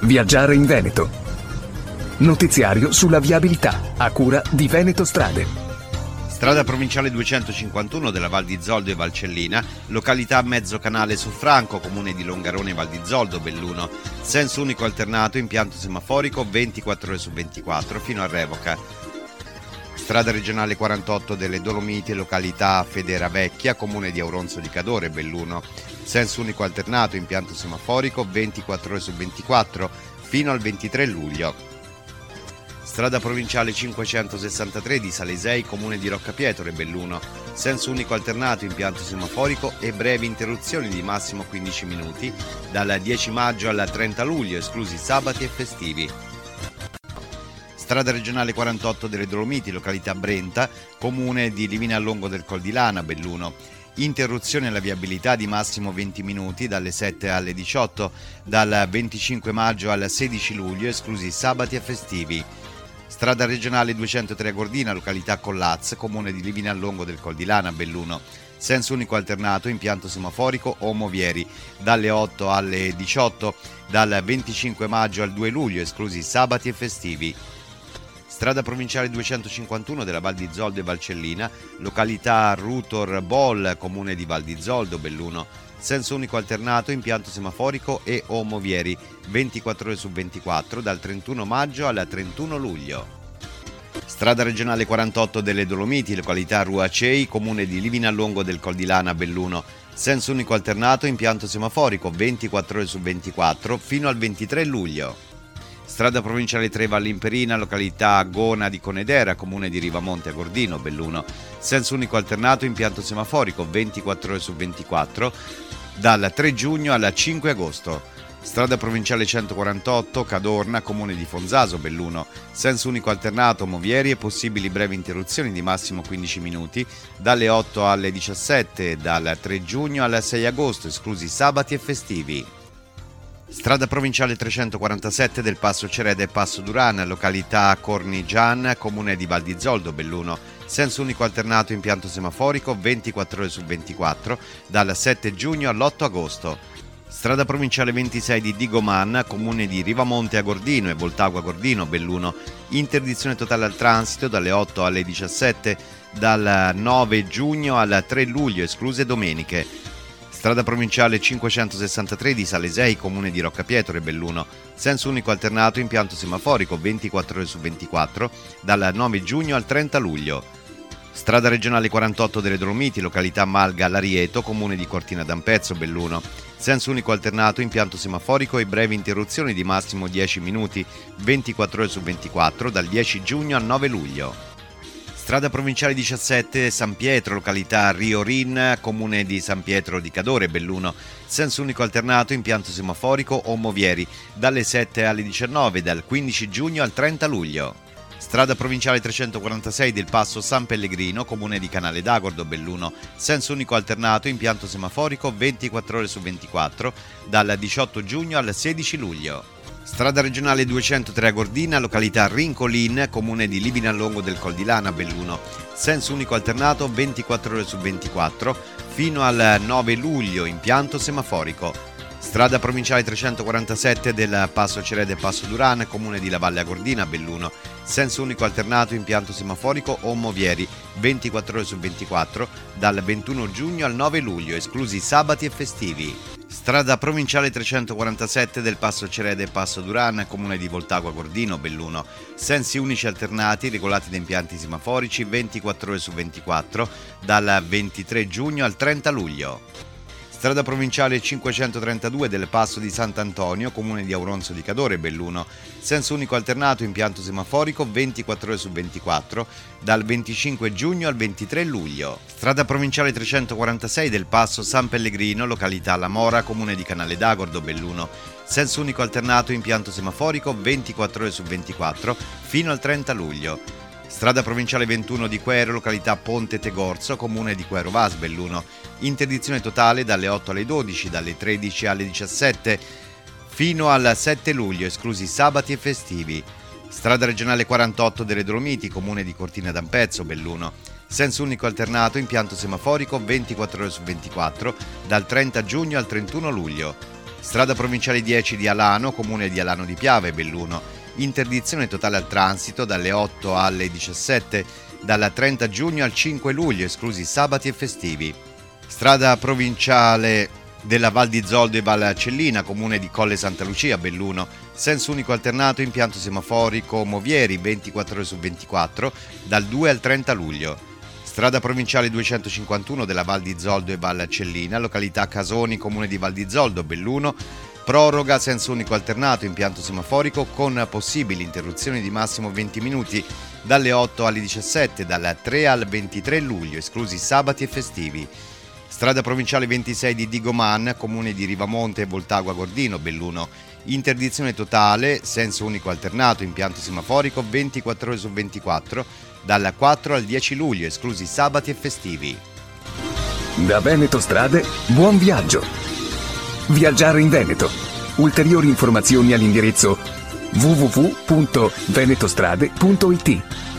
Viaggiare in Veneto. Notiziario sulla viabilità, a cura di Veneto Strade. Strada provinciale 251 della Val di Zoldo e Valcellina, località Mezzo Canale su Franco, comune di Longarone Val di Zoldo, Belluno. Senso unico alternato, impianto semaforico 24 ore su 24 fino a revoca. Strada regionale 48 delle Dolomiti, località Federa Vecchia, comune di Auronzo di Cadore, Belluno. Senso unico alternato, impianto semaforico 24 ore su 24 fino al 23 luglio. Strada provinciale 563 di Salesei, comune di Roccapietore, Belluno. Senso unico alternato, impianto semaforico e brevi interruzioni di massimo 15 minuti dal 10 maggio al 30 luglio, esclusi sabati e festivi. Strada regionale 48 delle Dolomiti, località Brenta, comune di Livinallongo del Col di Lana, Belluno. Interruzione alla viabilità di massimo 20 minuti dalle 7 alle 18, dal 25 maggio al 16 luglio, esclusi sabati e festivi. Strada regionale 203 a Gordina, località Collaz, comune di Livinallongo del Col di Lana, Belluno. Senso unico alternato, impianto semaforico o Movieri, dalle 8 alle 18, dal 25 maggio al 2 luglio, esclusi sabati e festivi. Strada provinciale 251 della Val di Zoldo e Valcellina, località Rutor Bol, comune di Val di Zoldo, Belluno. Senso unico alternato, impianto semaforico e o Movieri, 24 ore su 24, dal 31 maggio al 31 luglio. Strada regionale 48 delle Dolomiti, località Ruacei, comune di Livinallongo del Col di Lana, Belluno. Senso unico alternato, impianto semaforico, 24 ore su 24, fino al 23 luglio. Strada provinciale 3 Vallimperina, località Gona di Conedera, comune di Rivamonte a Gordino, Belluno. Senso unico alternato, impianto semaforico 24 ore su 24, dal 3 giugno al 5 agosto. Strada provinciale 148 Cadorna, comune di Fonzaso, Belluno. Senso unico alternato, Movieri e possibili brevi interruzioni di massimo 15 minuti, dalle 8 alle 17, dal 3 giugno al 6 agosto, esclusi sabati e festivi. Strada provinciale 347 del Passo Cereda e Passo Duran, località Cornigian, comune di Val di Zoldo, Belluno. Senso unico alternato, impianto semaforico 24 ore su 24, dal 7 giugno all'8 agosto. Strada provinciale 26 di Digoman, comune di Rivamonte a Gordino e Voltago a Gordino, Belluno. Interdizione totale al transito dalle 8 alle 17, dal 9 giugno al 3 luglio, escluse domeniche. Strada provinciale 563 di Salesei, comune di Roccapietore, Belluno. Senso unico alternato, impianto semaforico 24 ore su 24, dal 9 giugno al 30 luglio. Strada regionale 48 delle Dolomiti, località Malga Larietto, comune di Cortina d'Ampezzo, Belluno. Senso unico alternato, impianto semaforico e brevi interruzioni di massimo 10 minuti, 24 ore su 24, dal 10 giugno al 9 luglio. Strada provinciale 17 San Pietro, località Riorin, comune di San Pietro di Cadore, Belluno. Senso unico alternato, impianto semaforico o Movieri, dalle 7 alle 19, dal 15 giugno al 30 luglio. Strada provinciale 346 del Passo San Pellegrino, comune di Canale d'Agordo, Belluno. Senso unico alternato, impianto semaforico 24 ore su 24, dal 18 giugno al 16 luglio. Strada regionale 203 a Gordina, località Rincolin, comune di Livinallongo del Col di Lana, Belluno. Senso unico alternato 24 ore su 24 fino al 9 luglio, impianto semaforico. Strada provinciale 347 del Passo Cereda e Passo Duran, comune di La Valle a Gordina, Belluno. Senso unico alternato, impianto semaforico o Movieri, 24 ore su 24, dal 21 giugno al 9 luglio, esclusi sabati e festivi. Strada provinciale 347 del Passo Cereda e Passo Duran, comune di Voltago a Gordino, Belluno. Sensi unici alternati regolati da impianti semaforici 24 ore su 24, dal 23 giugno al 30 luglio. Strada provinciale 532 del Passo di Sant'Antonio, comune di Auronzo di Cadore, Belluno. Senso unico alternato, impianto semaforico 24 ore su 24, dal 25 giugno al 23 luglio. Strada provinciale 346 del Passo San Pellegrino, località La Mora, comune di Canale d'Agordo, Belluno. Senso unico alternato, impianto semaforico 24 ore su 24, fino al 30 luglio. Strada provinciale 21 di Quero, località Ponte Tegorzo, comune di Quero Vas, Belluno. Interdizione totale dalle 8 alle 12, dalle 13 alle 17, fino al 7 luglio, esclusi sabati e festivi. Strada regionale 48 delle Dolomiti, comune di Cortina d'Ampezzo, Belluno. Senso unico alternato, impianto semaforico 24 ore su 24, dal 30 giugno al 31 luglio. Strada provinciale 10 di Alano, comune di Alano di Piave, Belluno. Interdizione totale al transito dalle 8 alle 17, dal 30 giugno al 5 luglio, esclusi sabati e festivi. Strada provinciale della Val di Zoldo e Valcellina, comune di Colle Santa Lucia, Belluno. Senso unico alternato, impianto semaforico Movieri, 24 ore su 24, dal 2 al 30 luglio. Strada provinciale 251 della Val di Zoldo e Valcellina, località Casoni, comune di Val di Zoldo, Belluno. Proroga senso unico alternato, impianto semaforico con possibili interruzioni di massimo 20 minuti dalle 8 alle 17, dal 3 al 23 luglio, esclusi sabati e festivi. Strada provinciale 26 di Digoman, comune di Rivamonte e Voltagua Gordino, Belluno. Interdizione totale, senso unico alternato, impianto semaforico 24 ore su 24, dal 4 al 10 luglio, esclusi sabati e festivi. Da Veneto Strade, buon viaggio! Viaggiare in Veneto. Ulteriori informazioni all'indirizzo www.venetostrade.it.